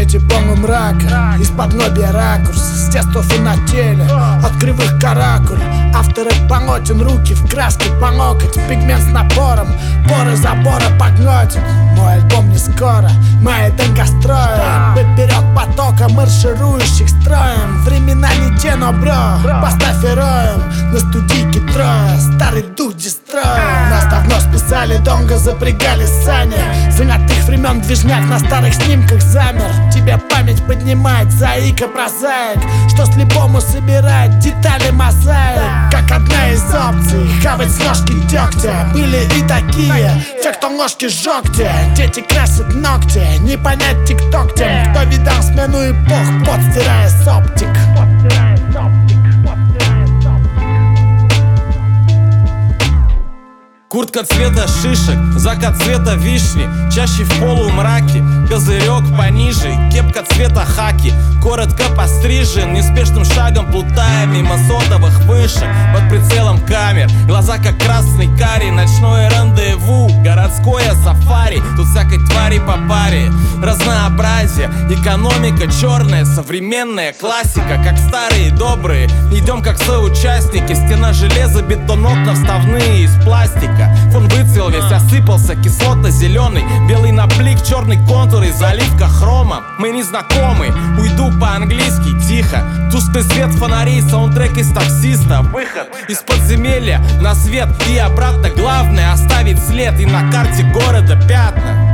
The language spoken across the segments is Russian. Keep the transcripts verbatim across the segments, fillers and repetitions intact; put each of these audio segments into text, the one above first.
свете полумрака, из-под лобья ракурс, с тестов и на теле, от кривых каракуль. Авторы полотен, руки в краске по локоть, пигмент с напором, поры забора погнотен. Мой альбом не скоро, мои ДНК строим поперек потока марширующих строем. Времена не те, но бро, поставь героем. На студийке трое, старый дух дестроем. Нас давно списали, долго запрягали сани. Золотых времен движняк на старых снимках замер. Тебе память поднимает заика прозаик, что слепому собирает детали мозаик. Как одна из опций, хавать с ложки дегтя. Были и такие, те, кто ложки жёгте. Дети красят ногти, не понять тикток тем, кто видал смену эпох, пот стирая с оптик. Куртка цвета шишек, закат цвета вишни, чаще в полумраке, козырек пониже, кепка цвета хаки. Коротко пострижен, неспешным шагом плутая мимо сотовых вышек. Под прицелом камер, глаза как красный карри. Ночное рандеву, городское сафари. Тут всякой твари по паре, разнообразие. Экономика черная, современная классика. Как старые добрые, идем как соучастники. Стена железа, бетон, окна вставные из пластика. Фон выцвел весь, осыпался кислотно-зеленый. Белый наблик, черный контур и заливка хрома. Мы не знакомы, уйду по-английски тихо. Тусклый свет фонарей, саундтрек из таксиста. Выход из подземелья на свет и обратно. Главное оставить след и на карте города пятна.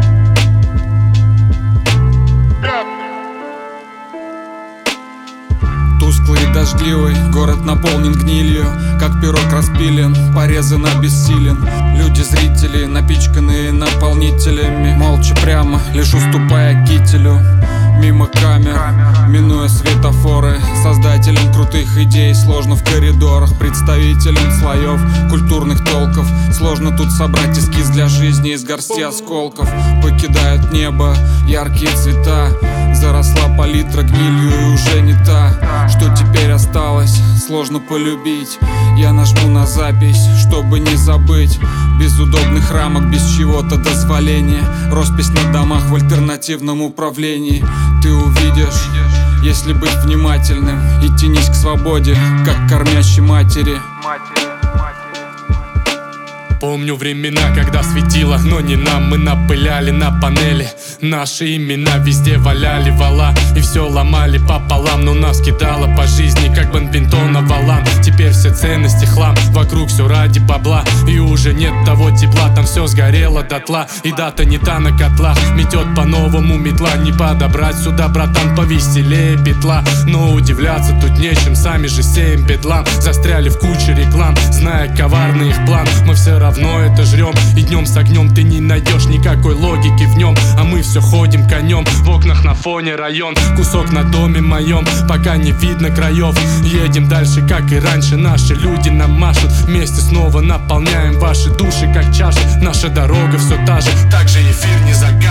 Тусклый и дождливый, город наполнен гнилью, как пирог распилен, порезан обессилен. Люди-зрители, напичканные наполнителями, молча прямо, лишь уступая кителю. Мимо камер, минуя светофоры, создателям крутых идей сложно в коридорах. Представителям слоев культурных толков сложно тут собрать эскиз для жизни из горсти осколков. Покидают небо яркие цвета, заросла палитра гнилью и уже не та, что теперь осталось, сложно полюбить. Я нажму на запись, чтобы не забыть. Без удобных рамок, без чего-то дозволения. Роспись на домах в альтернативном управлении. Ты увидишь, если быть внимательным, и тянись к свободе, как к кормящей матери. Помню времена, когда светило, но не нам. Мы напыляли на панели, наши имена везде валяли вала. И все ломали пополам, но нас кидало по жизни, как бадминтон на валан. Теперь все ценности хлам, вокруг все ради бабла. И уже нет того тепла, там все сгорело дотла. И дата не та на котлах, метет по-новому метла. Не подобрать сюда, братан, повеселее петла. Но удивляться тут нечем, сами же сеем бедлам. Застряли в куче реклам, зная коварный их план. Мы все равно равно это жрем, и днем с огнем ты не найдешь никакой логики в нем. А мы все ходим конем, в окнах на фоне район. Кусок на доме моем, пока не видно краев. Едем дальше, как и раньше, наши люди нам машут. Вместе снова наполняем ваши души, как чаши. Наша дорога все та же, так же эфир не загадывает.